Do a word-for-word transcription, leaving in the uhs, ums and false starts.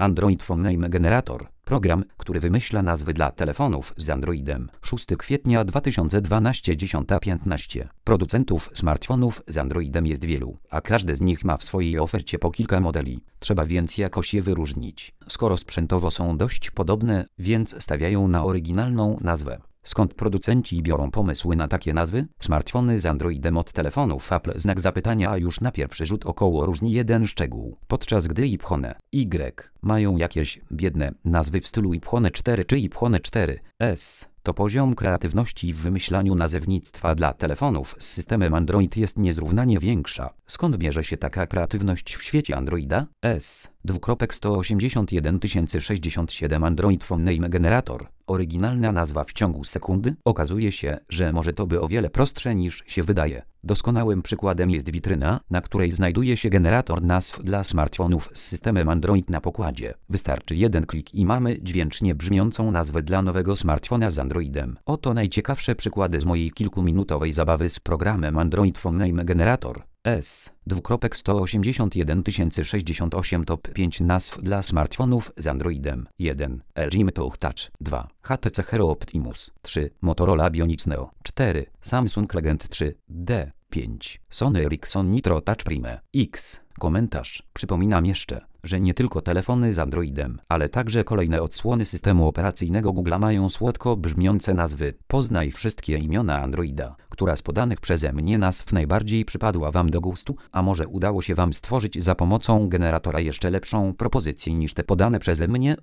Android Phone Name Generator. Program, który wymyśla nazwy dla telefonów z Androidem. szóstego kwietnia dwa tysiące dwunastego, dziesiąta piętnaście. Producentów smartfonów z Androidem jest wielu, a każdy z nich ma w swojej ofercie po kilka modeli. Trzeba więc jakoś je wyróżnić. Skoro sprzętowo są dość podobne, więc stawiają na oryginalną nazwę. Skąd producenci biorą pomysły na takie nazwy? Smartfony z Androidem od telefonów Apple znak zapytania, a już na pierwszy rzut około różni jeden szczegół. Podczas gdy iPhone Y mają jakieś biedne nazwy w stylu iPhone cztery czy iPhone cztery S, to poziom kreatywności w wymyślaniu nazewnictwa dla telefonów z systemem Android jest niezrównanie większa. Skąd bierze się taka kreatywność w świecie Androida? S. Dwukropek sto osiemdziesiąt jeden tysięcy sześćdziesiąt siedem Android Phone Name Generator. Oryginalna nazwa w ciągu sekundy? Okazuje się, że może to by o wiele prostsze niż się wydaje. Doskonałym przykładem jest witryna, na której znajduje się generator nazw dla smartfonów z systemem Android na pokładzie. Wystarczy jeden klik i mamy dźwięcznie brzmiącą nazwę dla nowego smartfona z Androidem. Oto najciekawsze przykłady z mojej kilkuminutowej zabawy z programem Android Phone Name Generator. S. Dwukropek sto osiemdziesiąt jeden tysięcy sześćdziesiąt osiem top pięć nazw dla smartfonów z Androidem. jeden. L G Metoch Touch. dwa. H T C Hero Optimus. trzy. Motorola Bionic Neo. cztery. Samsung Legend trzy D. pięć. Sony Ericsson Nitro Touch Prime. X. Komentarz. Przypominam jeszcze, że nie tylko telefony z Androidem, ale także kolejne odsłony systemu operacyjnego Google mają słodko brzmiące nazwy. Poznaj wszystkie imiona Androida, która z podanych przeze mnie nazw najbardziej przypadła Wam do gustu, a może udało się Wam stworzyć za pomocą generatora jeszcze lepszą propozycję niż te podane przeze mnie?